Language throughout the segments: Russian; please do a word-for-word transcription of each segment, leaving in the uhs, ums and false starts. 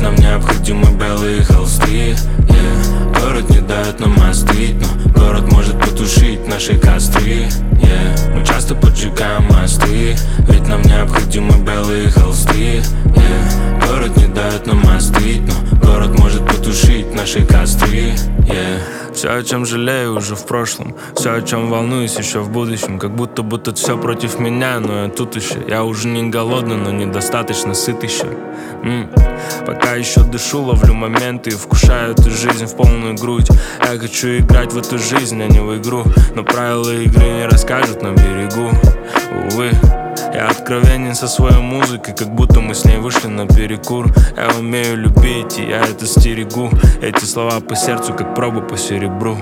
ведь нам необходимы белые холсты, yeah. Город не дает нам остыть, но город может потушить наши костры, yeah. Мы часто поджигаем мосты, ведь нам необходимы белые холсты, yeah. Город не дает нам остыть, но город может потушить наши костры, yeah. Все, о чем жалею, уже в прошлом. Все, о чем волнуюсь, еще в будущем. Как будто бы тут все против меня, но я тут еще. Я уже не голодный, но недостаточно сыт еще. М-м. Пока еще дышу, ловлю моменты и вкушаю эту жизнь в полную грудь. Я хочу играть в эту жизнь, а не в игру. Но правила игры не расскажут на берегу, увы. Я откровенен со своей музыкой, как будто мы с ней вышли на перекур. Я умею любить, и я это стерегу. Эти слова по сердцу, как проба по серебру.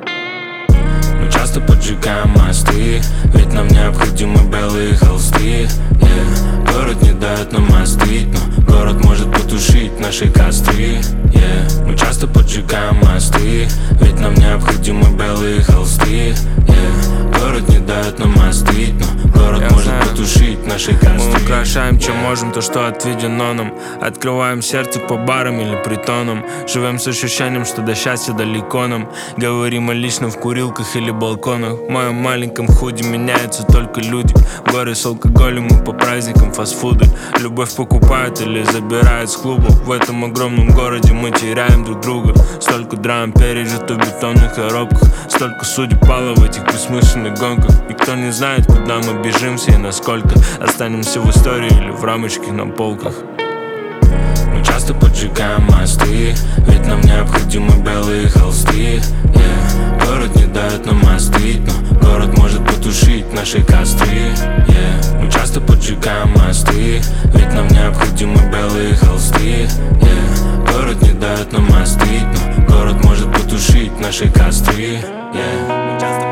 Мы часто поджигаем мосты, ведь нам необходимы белые холсты, yeah. Город не дает нам остыть, но город может потушить наши костры, yeah. Мы часто поджигаем мосты, ведь нам необходимы белые холсты, yeah. Город не дает нам остыть, но город Я может знаю. потушить наши костры. Мы украшаем, чем можем, то, что отведено нам. Открываем сердце по барам или притонам. Живем с ощущением, что до счастья далеко нам. Говорим о личном в курилках или балконах. В моем маленьком худе меняются только люди. В горе с алкоголем и по праздникам фастфуды. Любовь покупают или забирают с клубов. В этом огромном городе мы теряем друг друга. Столько драм пережито в бетонных коробках. Столько судеб пало в этих бессмысленных гонках. Никто не знает, куда мы бежим все и насколько. Останемся в истории или в рамочке на полках. Мы часто поджигаем мосты, ведь нам необходимы белые холсты, yeah. Город не дает нам остыть, но город может потушить наши костры, yeah. Мы часто поджигаем мосты, ведь нам необходимы белые холсты, yeah. Город не дает нам остыть, но город может потушить наши костры, yeah.